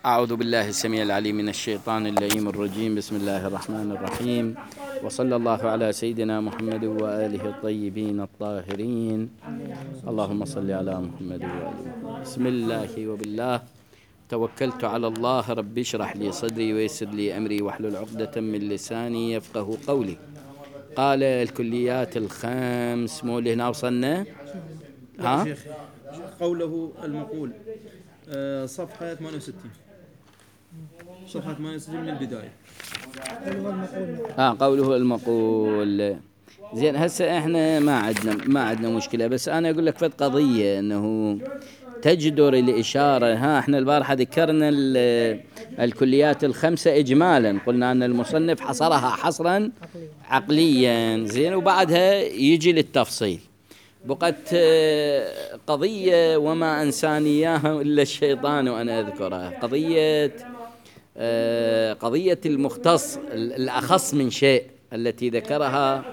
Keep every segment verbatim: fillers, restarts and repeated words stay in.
أعوذ بالله السميع العليم من الشيطان اللئيم الرجيم. بسم الله الرحمن الرحيم، وصلى الله على سيدنا محمد وآله الطيبين الطاهرين. اللهم صل على محمد وآله. بسم الله وبالله توكلت على الله. رب اشرح لي صدري ويسر لي أمري واحلل عقدة من لساني يفقه قولي. قال الكليات الخمس، مو اللي هنا وصلنا؟ ها؟ شيخ قوله المقول صفحة ثمانية وستين، صفحة ثمانية وستين من البداية. اه قوله المقول. زين، هسه احنا ما عندنا ما عندنا مشكلة، بس انا اقول لك فد قضية انه تجدر الإشارة. ها احنا البارحة ذكرنا الكليات الخمسة إجمالا، قلنا أن المصنف حصرها حصرا عقليا. زين، وبعدها يجي للتفصيل. بقت قضية وما أنساني إياها إلا الشيطان وأنا أذكرها، قضية قضية المختص الأخص من شيء التي ذكرها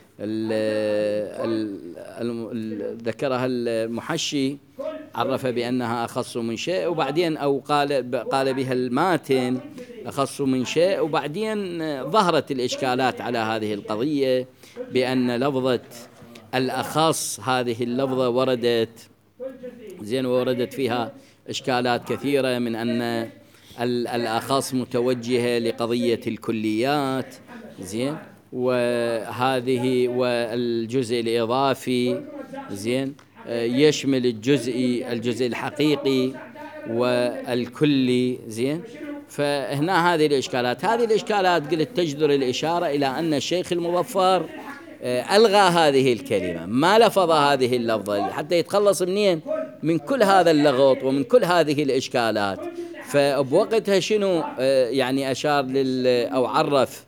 ذكرها المحشي، عرف بأنها أخص من شيء، وبعدين أو قال قال بها الماتن أخص من شيء، وبعدين ظهرت الإشكالات على هذه القضية بأن لفظة الأخص هذه اللفظة وردت زين وردت فيها إشكالات كثيرة، من أن الأخص متوجهة لقضية الكليات. زين، وهذه والجزء الإضافي زين يشمل الجزء الجزء الحقيقي والكلي. زين، فهنا هذه الإشكالات هذه الإشكالات قلت تجدر الإشارة إلى أن الشيخ المظفر ألغى هذه الكلمة، ما لفظ هذه اللفظة حتى يتخلص منين من كل هذا اللغط ومن كل هذه الإشكالات. فبوقتها شنو يعني أشار لل أو عرف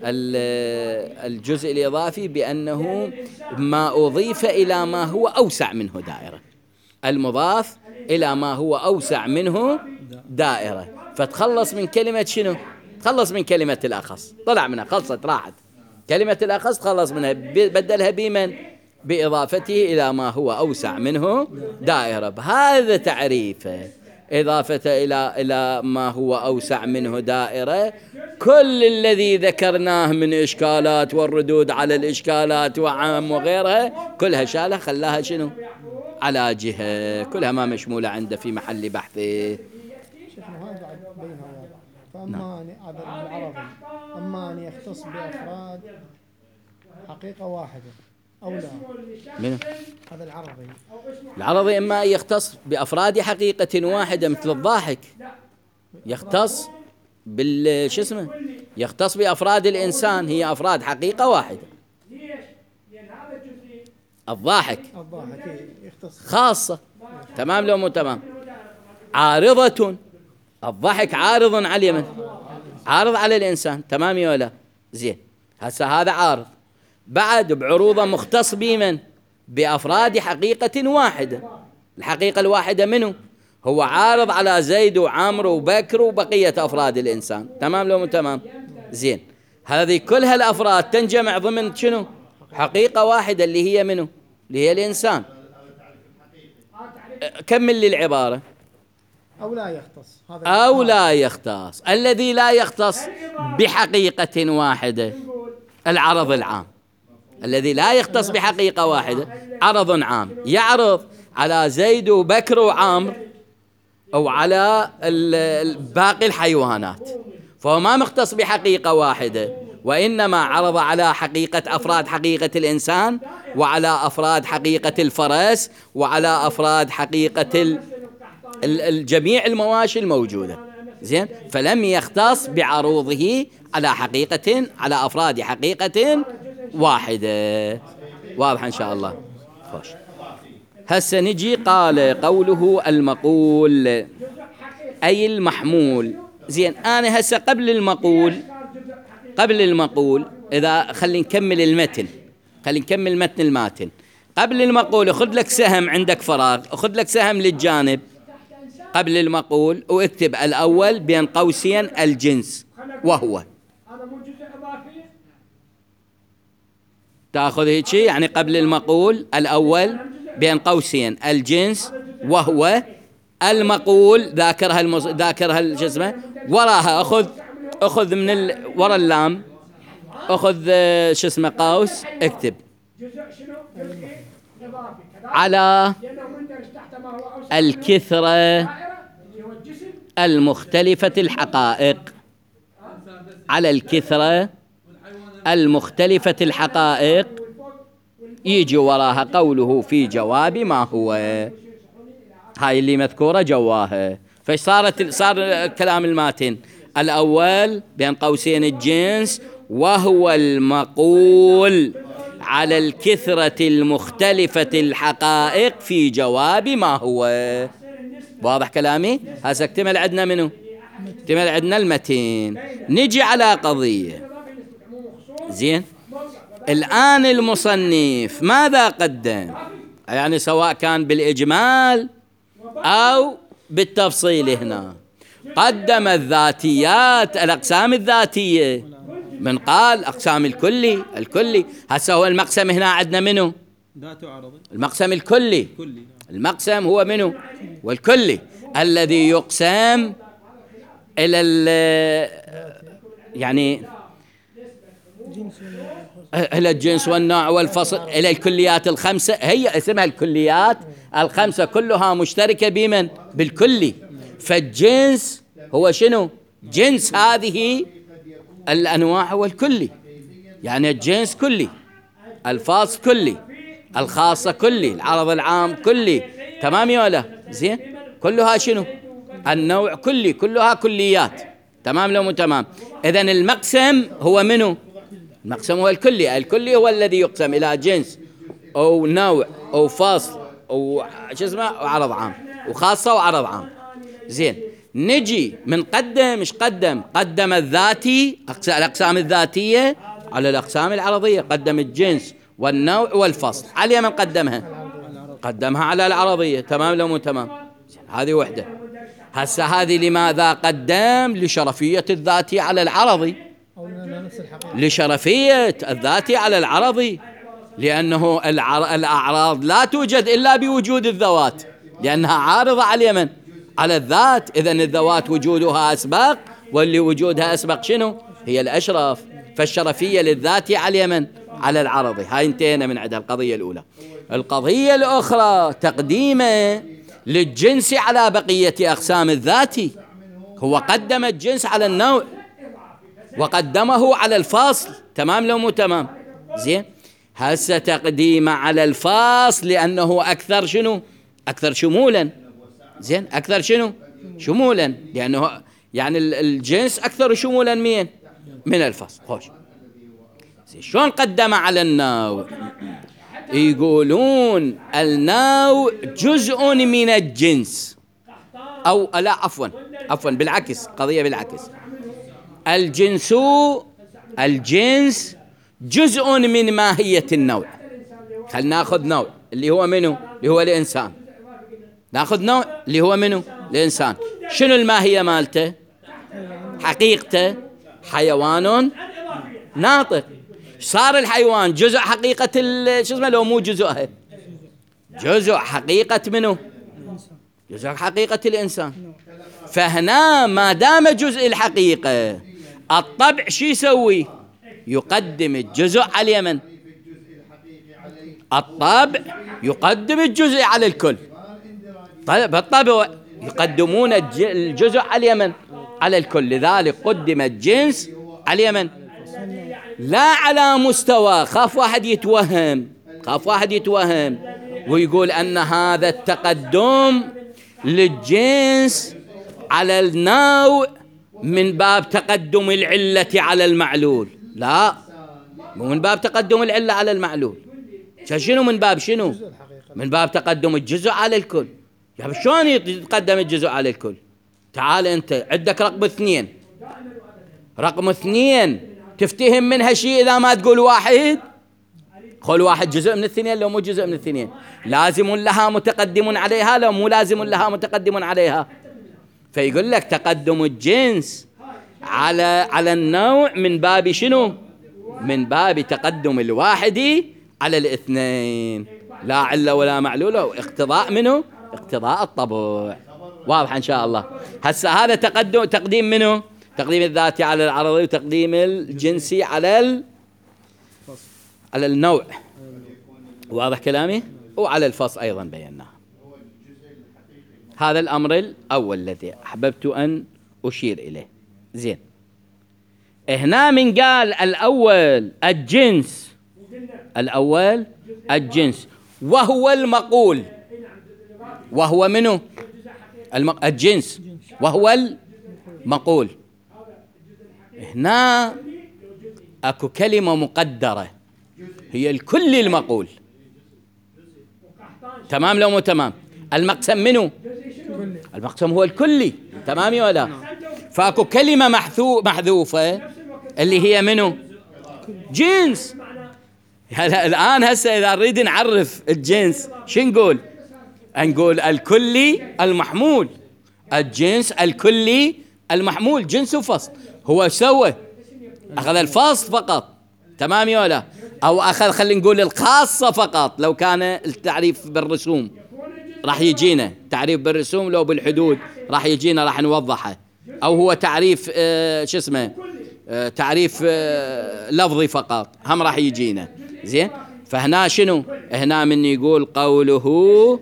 الجزء الإضافي بأنه ما أضيف إلى ما هو أوسع منه دائرة، المضاف إلى ما هو أوسع منه دائرة. فتخلص من كلمة شنو؟ تخلص من كلمة الأخص، طلع منها، خلصت، راحت كلمة الأخص، خلص منها، بدلها بمن؟ بإضافته إلى ما هو أوسع منه دائرة. بهذا تعريفه، إضافة إلى إلى ما هو أوسع منه دائرة. كل الذي ذكرناه من إشكالات والردود على الإشكالات وعام وغيرها كلها شالها، خلاها شنو؟ على جهة، كلها ما مشمولة عنده في محل بحثه. فأما هذا العربي، أما أن يختص بأفراد حقيقة واحدة أو لا؟ من هذا العربي العربي إما يختص بأفراد حقيقة واحدة مثل الضاحك، يختص بال شو اسمه يختص بأفراد الإنسان، هي أفراد حقيقة واحدة. الضاحك يختص خاصة، تمام لو مو تمام؟ عارضة، الضحك عارض على من؟ عارض على الإنسان، تمام يا ولا؟ زين، هسه هذا عارض، بعد بعروضه مختص بمن؟ بأفراد حقيقة واحدة. الحقيقة الواحدة منه؟ هو عارض على زيد وعمر وبكر وبقية أفراد الإنسان، تمام لو مو تمام؟ زين، هذه كلها الأفراد تنجمع ضمن شنو؟ حقيقة واحدة اللي هي منه؟ اللي هي الإنسان. كمل لي العبارة. أو لا يختص، هذا أو لا يختص. الذي لا يختص بحقيقة واحدة العرض العام، الذي لا يختص بحقيقة واحدة عرض عام، يعرض على زيد وبكر وعامر أو على باقي الحيوانات، فهو ما مختص بحقيقة واحدة، وإنما عرض على حقيقة أفراد حقيقة الإنسان، وعلى أفراد حقيقة الفرس، وعلى أفراد حقيقة الجميع المواشي الموجودة. زين، فلم يختص بعروضه على حقيقة على أفراد حقيقة واحدة. واضح إن شاء الله؟ خوش. هسه نجي قال قوله المقول أي المحمول. زين، أنا هسه قبل المقول قبل المقول إذا خلي نكمل المتن خلي نكمل متن الماتن. قبل المقول أخذ لك سهم، عندك فراغ، أخذ لك سهم للجانب قبل المقول واكتب الأول بين قوسين الجنس وهو. تأخذ هيك يعني قبل المقول الأول بين قوسين الجنس وهو المقول ذاكرها المص... ذاكرها الجزمة وراها أخذ أخذ من ال... ورا اللام أخذ شو اسمه قوس اكتب على الكثرة المختلفة الحقائق، على الكثرة المختلفة الحقائق يجي وراها قوله في جواب ما هو، هاي اللي مذكورة جواها. فايش صارت صار كلام الماتن الأول بين قوسين الجنس وهو المقول على الكثرة المختلفة الحقائق في جواب ما هو. واضح كلامي؟ هسه اكتمل عندنا منه؟ اكتمل عندنا المتين. نجي على قضية زين. الآن المصنف ماذا قدم؟ يعني سواء كان بالإجمال أو بالتفصيل هنا قدم الذاتيات، الأقسام الذاتية، من قال أقسام الكلي الكلي. هسه هو المقسم هنا عندنا منه؟ ذات وعرض. المقسم الكلي، كلي. المقسم هو منه؟ والكلي الذي يقسم إلى يعني إلى الجنس والنوع والفصل، إلى الكليات الخمسة، هي اسمها الكليات الخمسة كلها مشتركة بمن؟ بالكلي. فالجنس هو شنو؟ جنس هذه الأنواع هو الكلي، يعني الجنس كلي، الفاصل كلي، الخاصة كلي، العرض العام كلي. تمام يا ولا؟ زين. كلها شنو؟ النوع كلي، كلها كليات. تمام لو مو تمام؟ إذن المقسم هو منه؟ المقسم هو الكلي. الكلي هو الذي يقسم إلى جنس أو نوع أو فصل أو شو اسمه وعرض عام، وخاصة وعرض عام. زين. نجي من قدم مش قدم قدم الذاتي، الأقسام الذاتية على الأقسام العرضية، قدم الجنس والنوع والفصل. على من قدمها؟ قدمها على العرضية. تمام لو مو تمام؟ هذه وحدة. هسه هذه لماذا قدم؟ لشرفية الذاتي على العرضي، لشرفية الذاتي على العرضي، لأنه الأعراض لا توجد إلا بوجود الذوات، لأنها عارضة على اليمن على الذات. إذن الذوات وجودها أسبق، واللي وجودها أسبق شنو؟ هي الأشرف. فالشرفية للذات على اليمن على العرضي. هاي انتهينا من عندها القضية الأولى. القضية الأخرى تقديمه للجنس على بقية أقسام الذاتي. هو قدم الجنس على النوع وقدمه على الفاصل. تمام لو مو تمام؟ زين. هسه تقديمه على الفاصل لأنه أكثر شنو؟ أكثر شمولا. زين. أكثر شنو؟ شمولا، لأنه يعني الجنس أكثر شمولا من من الفصل. خوش. شلون قدم على النوع؟ يقولون النوع جزء من الجنس، أو لا عفوا عفوا بالعكس، قضية بالعكس. الجنس الجنس جزء من ماهية النوع. خلنا ناخذ نوع اللي هو منه؟ اللي هو الإنسان. ناخذ نوع اللي هو منه؟ الإنسان. شنو الماهية مالته؟ حقيقته حيوان ناطق. صار الحيوان جزء حقيقة شو اسمه لو مو جزءها؟ جزء حقيقة منه؟ جزء حقيقة الإنسان. فهنا ما دام جزء الحقيقة، الطبع شو يسوي؟ يقدم الجزء على اليمن. الطبع يقدم الجزء على الكل. طيب بالطبع يقدمون الجزء على اليمن على الكل، لذلك قدم الجنس على اليمن. لا على مستوى، خاف واحد يتوهم، خاف واحد يتوهم ويقول أن هذا التقدم للجنس على النوع من باب تقدم العلة على المعلول. لا، مو من باب تقدم العلة على المعلول. شنو من باب شنو؟ من باب تقدم الجزء على الكل. يعني شلون يتقدم الجزء على الكل؟ تعال أنت عندك رقم اثنين، رقم اثنين تفتهم منها شيء إذا ما تقول واحد؟ قول واحد جزء من الاثنين لو مو جزء من الاثنين. لازم لها متقدم عليها لو مو لازم لها متقدم عليها. فيقول لك تقدم الجنس على على النوع من باب شنو؟ من باب تقدم الواحد على الاثنين، لا علة ولا معلولة، اقتضاء منه؟ اقتضاء الطبع. واضح إن شاء الله. هسه هذا تقدم تقديم منه؟ تقديم الذاتي على العرضي، وتقديم الجنسي على ال... على النوع. واضح كلامي؟ وعلى الفصل أيضا بيناه. هذا الأمر الأول الذي أحببت أن أشير إليه. زين، هنا من قال الأول الجنس، الأول الجنس وهو المقول، وهو منه الم... الجنس وهو المقول. هنا أكو كلمة مقدرة هي الكل المقول. تمام لو مو تمام؟ المقسم منه، المقسم هو الكلي. تمام ولا؟ فأكو كلمة محذو محذوفة اللي هي منه جنس. هلا الآن هسه إذا نريد نعرف الجنس شو نقول؟ نقول الكلي المحمول، الجنس الكلي المحمول. جنس وفصل، هو سوى أخذ الفصل فقط. تمام ولا؟ أو أخذ خلينا نقول الخاصة فقط. لو كان التعريف بالرسوم راح يجينا تعريف بالرسوم، لو بالحدود راح يجينا راح نوضحه. أو هو تعريف آه شو اسمه آه تعريف آه لفظي فقط، هم راح يجينا. زين، فهنا شنو؟ هنا من يقول قوله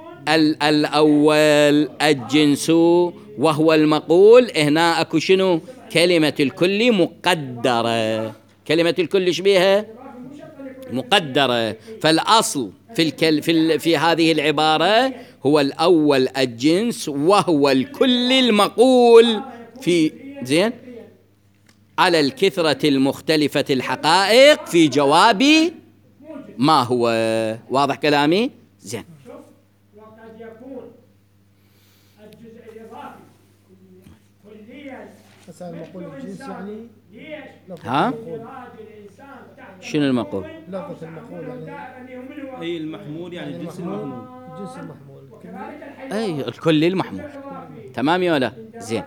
الأول الجنس وهو المقول، هنا أكو شنو؟ كلمة الكل مقدرة. كلمة الكل شبيها مقدرة. فالأصل في الكل في, ال... في هذه العبارة هو الأول الجنس وهو الكل المقول في زين على الكثرة المختلفة الحقائق في جواب ما هو. واضح كلامي؟ زين. وقد يكون الجزء الإضافي كليا. بس المقول الجنس يعني ها؟ شنو المقول؟ لفظة المقول يعني أي المحمول، يعني الجنس المحمول. الجنس المحمول أي الكل المحمول. تمام ولا؟ زين،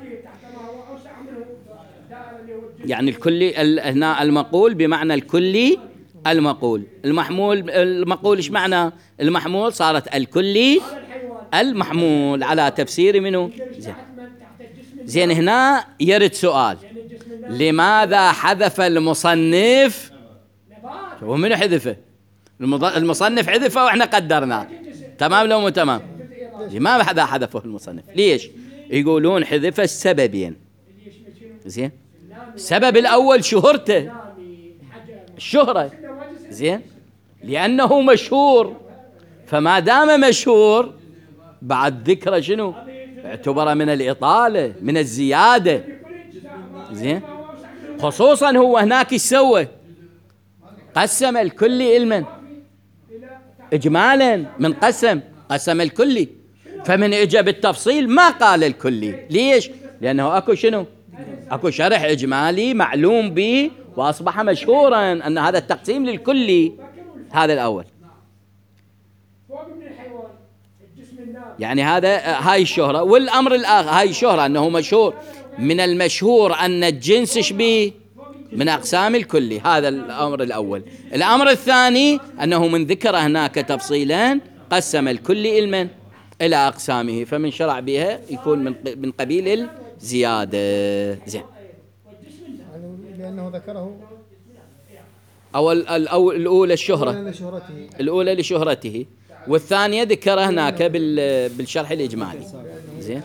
يعني الكلي هنا المقول بمعنى الكلي المقول. المحمول المقول ايش معنى؟ المحمول صارت الكلي المحمول على تفسير منه. زين زين هنا يرد سؤال: لماذا حذف المصنف؟ ومنو حذفه؟ المصنف حذفه واحنا قدرناه. تمام لو مو تمام؟ لماذا حذفه المصنف؟ ليش؟ يقولون حذف السببين. زين، السبب الأول شهرته، الشهرة. زين، لأنه مشهور، فما دام مشهور بعد ذكره شنو؟ اعتبر من الإطالة، من الزيادة. زين، خصوصا هو هناك ايش سوى؟ قسم الكلي علما إجمالا. من قسم قسم الكلي، فمن اجى بالتفصيل ما قال الكلي. ليش؟ لأنه أكو شنو؟ أكو شرح إجمالي معلوم به وأصبح مشهورا أن هذا التقسيم للكلي. هذا الأول. يعني هذا هاي الشهرة. والأمر الآخر هاي الشهرة أنه مشهور. من المشهور أن الجنس شبيه من أقسام الكلي. هذا الأمر الأول. الأمر الثاني أنه من ذكر هناك تفصيلا قسم الكلي علما إلى أقسامه، فمن شرع بها يكون من من قبيل الزيادة. زين، لأنه ذكره أو الأولى الشهرة، لشهرته، الأولى لشهرته، والثانية ذكرها هناك بالشرح الإجمالي. زين،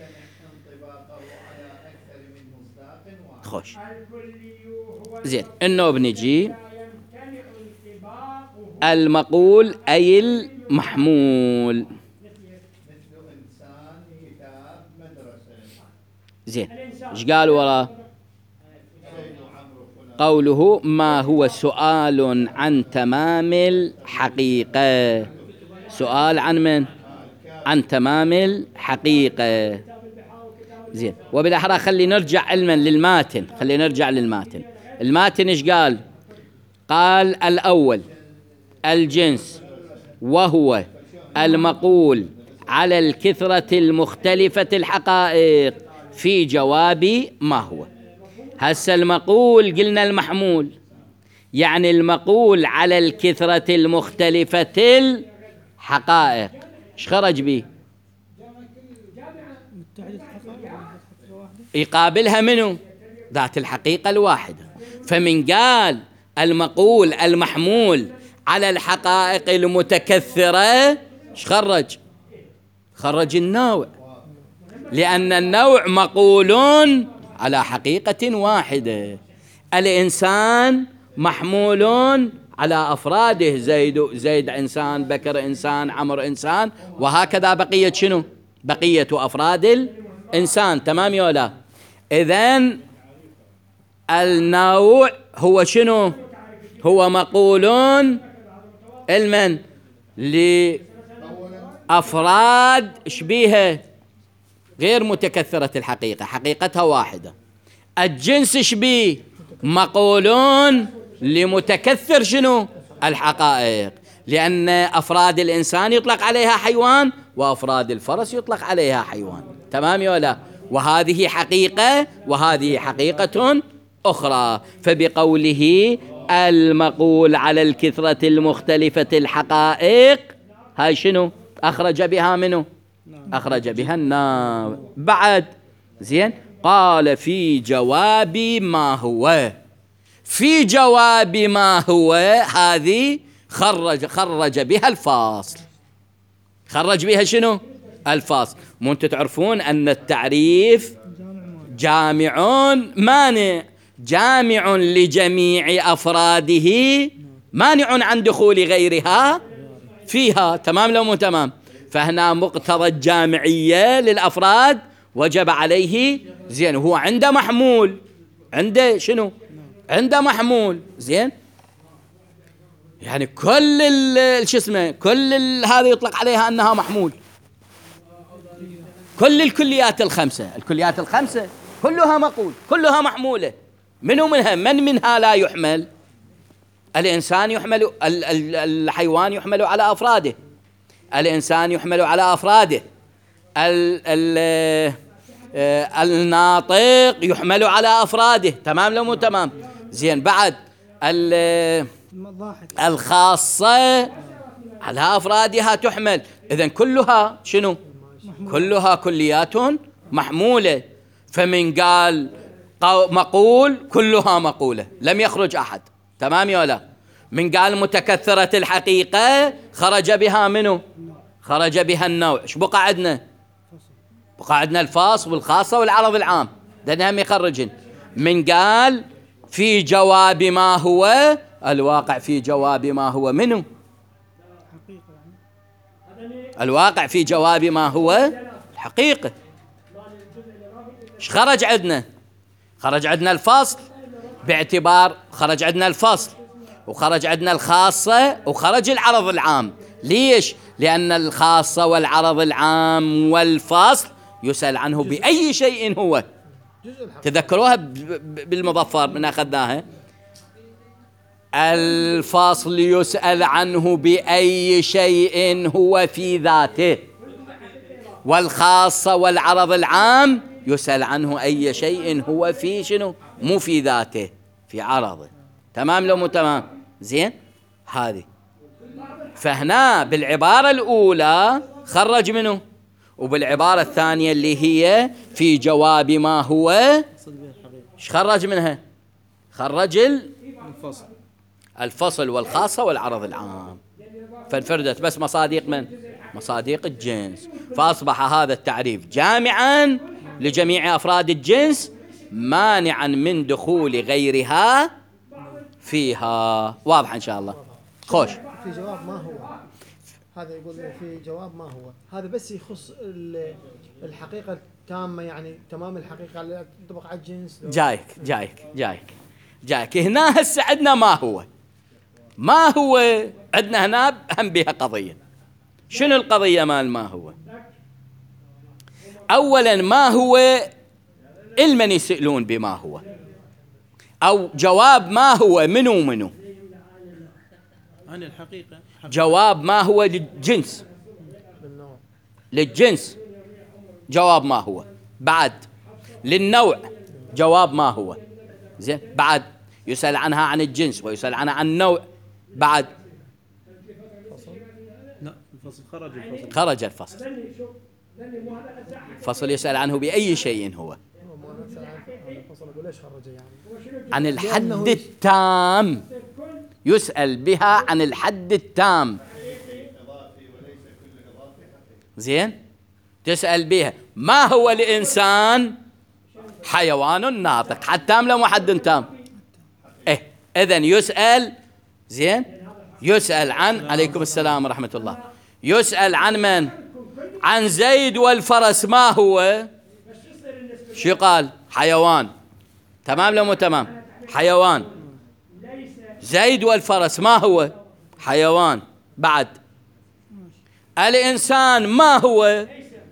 خوش. زين، إنه بنجي المقول أي المحمول. زين، ايش قال وراه؟ قوله ما هو سؤال عن تمام الحقيقة. سؤال عن من؟ عن تمام الحقيقة. زين، وبالأحرى خلي نرجع علما للماتن. خلي نرجع للماتن. الماتن ايش قال؟ قال الأول الجنس وهو المقول على الكثرة المختلفة الحقائق في جواب ما هو. هسه المقول قلنا المحمول، يعني المقول على الكثرة المختلفة الحقائق. ايش خرج به؟ يقابلها منه ذات الحقيقة الواحدة. فمن قال المقول المحمول على الحقائق المتكثرة ايش خرج؟ خرج النوع، لأن النوع مقول على حقيقة واحدة. الإنسان محمول على أفراده، زيد زيد إنسان، بكر إنسان، عمر إنسان، وهكذا بقية شنو؟ بقية أفراد الإنسان. تمام يا لا؟ إذن النوع هو شنو؟ هو مقول المن لأفراد شبيهة غير متكثرة الحقيقة، حقيقتها واحدة. الجنس شبيه مقولون لمتكثر شنو؟ الحقائق، لأن أفراد الإنسان يطلق عليها حيوان، وأفراد الفرس يطلق عليها حيوان. تمام يا لا؟ وهذه حقيقة وهذه حقيقة أخرى. فبقوله المقول على الكثرة المختلفة الحقائق، هاي شنو؟ أخرج بها منه؟ أخرج بها النوع. بعد زين قال في جواب ما هو، في جواب ما هو هذه خرج خرج بها الفاصل. خرج بها شنو؟ الفاصل. مو انتم تعرفون أن التعريف جامع مانع، جامع لجميع أفراده، مانع عن دخول غيرها فيها. تمام لو مو تمام؟ فهنا مقتضى الجامعية للأفراد وجب عليه زين. هو عنده محمول، عنده شنو؟ عنده محمول زين، يعني كل شو اسمه كل هذا يطلق عليها أنها محمول. كل الكليات الخمسة، الكليات الخمسة كلها مقول، كلها محمولة. منو منها؟ من منها لا يحمل؟ الإنسان يحمل، الحيوان يحمل على أفراده، الإنسان يحمل على أفراده، ال ال الناطق يحمل على أفراده. تمام لو مو تمام؟ زين. بعد الخاصة على أفرادها تحمل. إذن كلها شنو؟ كلها كليات محمولة. فمن قال مقول كلها مقولة، لم يخرج أحد. تمام يا لا؟ من قال متكثرة الحقيقة خرج بها منه؟ خرج بها النوع. ايش بقى عندنا؟ بقى عندنا الفاصل والخاصة والعرض العام، ده هم يخرجن. من قال في جواب ما هو، الواقع في جواب ما هو منه؟ الواقع في جواب ما هو الحقيقة. ايش خرج عندنا؟ خرج عندنا الفصل، باعتبار خرج عندنا الفصل، وخرج عندنا الخاصة، وخرج العرض العام. ليش؟ لأن الخاصة والعرض العام والفصل يسأل عنه بأي شيء هو. تذكروها بالمظفر من أخذناها. الفصل يسأل عنه بأي شيء هو في ذاته، والخاصة والعرض العام يسأل عنه أي شيء هو في شنو؟ مو في ذاته، في عرضه. تمام لو مو تمام؟ زين. هذه فهنا بالعبارة الأولى خرج منه، وبالعبارة الثانية اللي هي في جواب ما هو ايش خرج منها؟ خرج الفصل الفصل والخاصة والعرض العام. فانفردت بس مصادق من؟ مصادق الجنس. فأصبح هذا التعريف جامعا لجميع أفراد الجنس، مانعا من دخول غيرها فيها. واضح إن شاء الله؟ خوش. في جواب ما هو، هذا يقول في جواب ما هو، هذا بس يخص الحقيقة التامة، يعني تمام الحقيقة اللي تطبق على الجنس. جايك جايك جايك جايك هنا هسه عندنا ما هو. ما هو عندنا هنا هم بها قضية. شنو القضية مال ما هو؟ أولا ما هو المن يسألون بما هو، أو جواب ما هو منو منو؟ عن الحقيقة. جواب ما هو للجنس، للجنس جواب ما هو. بعد للنوع جواب ما هو. زين. بعد يسأل عنها عن الجنس ويسأل عنها عن النوع. بعد لا الفصل خرج الفصل خرج الفصل. فصل يسأل عنه بأي شيء هو. هو ما نسأل عن هذا الفصل أقول ليش خرجه يعني؟ عن الحد التام، يسأل بها عن الحد التام. زين، تسأل بها ما هو الإنسان؟ حيوان ناطق، حد تام لو حد تام. إيه إذن يسأل، زين، يسأل عن، عليكم السلام ورحمة الله، يسأل عن من؟ عن زيد والفرس ما هو؟ شو قال؟ حيوان. تمام لو مو تمام؟ حيوان. زيد والفرس ما هو؟ حيوان. بعد الإنسان ما هو؟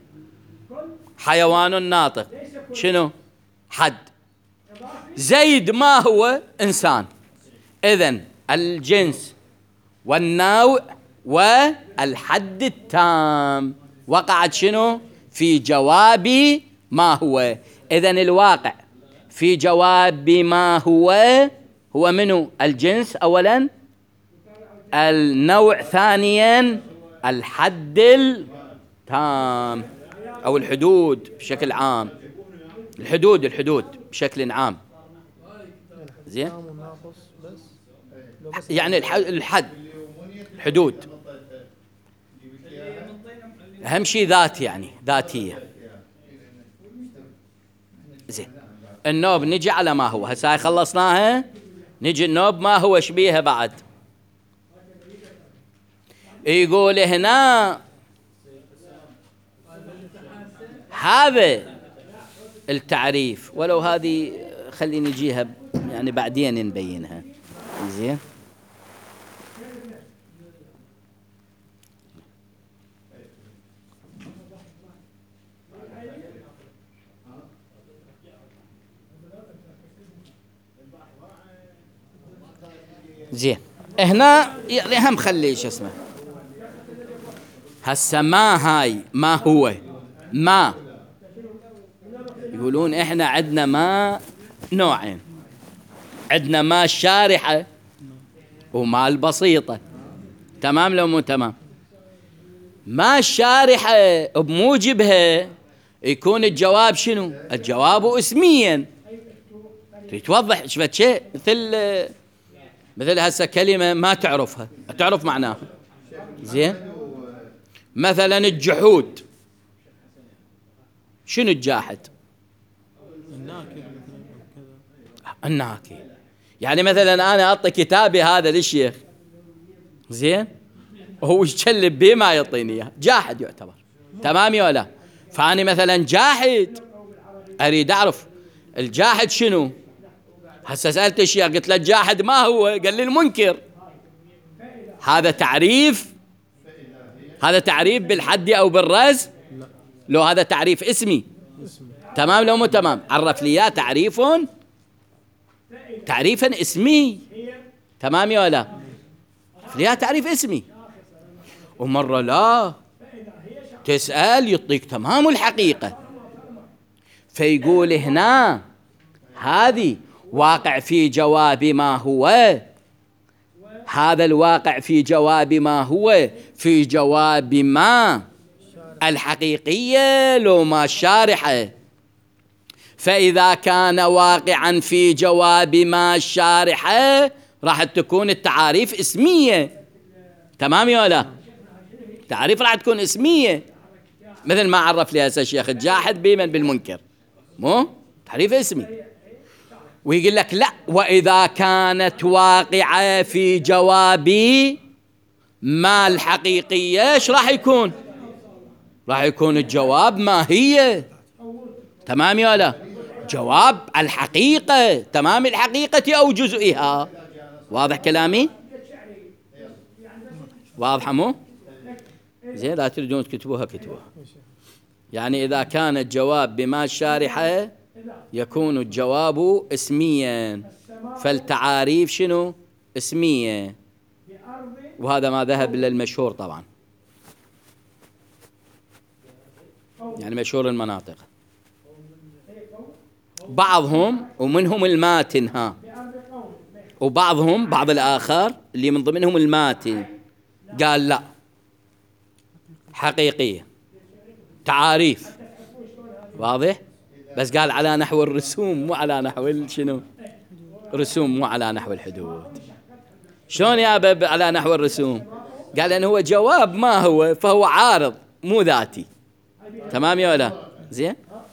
حيوان ناطق. شنو؟ حد. زيد ما هو؟ إنسان. إذن الجنس والنوع والحد التام وقعت شنو؟ في جواب ما هو. إذن الواقع في جواب ما هو هو منو؟ الجنس أولا، النوع ثانيا، الحد التام أو الحدود بشكل عام. الحدود الحدود بشكل عام. زين، يعني الحد، الحدود أهم شيء ذات، يعني ذاتية. زين، النوب نجي على ما هو. هسه هاي خلصناها، نجي النوب ما هو شبيهه بعد. يقول هنا هذا التعريف، ولو هذه خليني نجيها يعني بعدين نبينها. زين، زين هنا يعني هم خلي شو اسمه هسه ما هاي ما هو ما يقولون احنا عندنا ما نوعين، عندنا ما الشارحة وما البسيطة. تمام لو مو تمام؟ ما الشارحة بموجبها يكون الجواب شنو؟ الجواب اسميا. توضح شفت شيء مثل مثل هسه كلمة ما تعرفها، تعرف معناها. زين، مثلا الجحود، شنو الجاحد؟ الناكي. يعني مثلا أنا أعطي كتابي هذا للشيخ، زين، وهو يتكلم به ما يعطيني إياه، جاحد يعتبر. تمام ولا لا؟ فأنا مثلا جاحد أريد أعرف الجاحد شنو. هسه سألت الشيخ قلت له الجاحد ما هو؟ قال لي المنكر. هذا تعريف؟ هذا تعريف بالحد أو بالرز؟ لو هذا تعريف اسمي. تمام لو مو تمام؟ عرف لي إياه تعريف تعريفا اسمي. تمام ولا لا؟ ليها تعريف اسمي. ومرة لا تسأل يعطيك تمام الحقيقة، فيقول هنا هذه واقع في جواب ما هو، هذا الواقع في جواب ما هو في جواب ما الحقيقية لو ما الشارحة. فإذا كان واقعا في جواب ما الشارحة راح تكون التعاريف اسمية. تمام ولا لا؟ تعريف راح تكون اسمية، مثل ما عرف لي هسه الشيخ الجاحد بمن؟ بالمنكر، مو تعريف اسمي. ويقول لك لا، وإذا كانت واقعة في جوابي ما الحقيقية ايش راح يكون؟ راح يكون الجواب ما هي. تمام ولا لا؟ جواب الحقيقة، تمام الحقيقة أو جزئها. واضح كلامي؟ واضحة مو؟ زين، لا تريدون تكتبوها كتبوها. يعني إذا كان الجواب بما الشارحة يكون الجواب اسميا، فالتعاريف شنو؟ اسمية. وهذا ما ذهب للمشهور طبعا، يعني مشهور المناطق. بعضهم ومنهم الماتن، ها، وبعضهم بعض الآخر اللي من ضمنهم الماتن قال لا، حقيقية تعاريف واضح، بس قال على نحو الرسوم مو على نحو شنو رسوم، مو على نحو الحدود. شلون يا باب على نحو الرسوم؟ قال أنه هو جواب ما هو، فهو عارض مو ذاتي. تمام يا ولا زين؟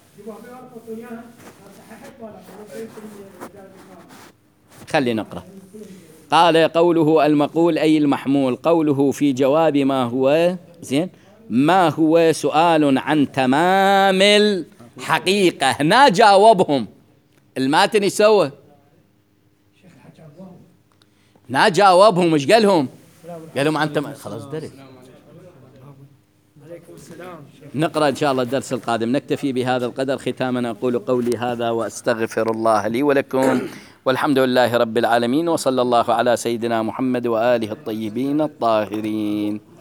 خلي نقرأ. قال قوله المقول أي المحمول، قوله في جواب ما هو زين، ما هو سؤال عن تمام الحقيقة. هنا جاوبهم الماتن يسوى، هنا جاوبهم مش قالهم قال لهم عن تمام. خلاص درس. نقرأ إن شاء الله الدرس القادم. نكتفي بهذا القدر. ختاما أقول قولي هذا وأستغفر الله لي ولكم، والحمد لله رب العالمين، وصلى الله على سيدنا محمد وآله الطيبين الطاهرين.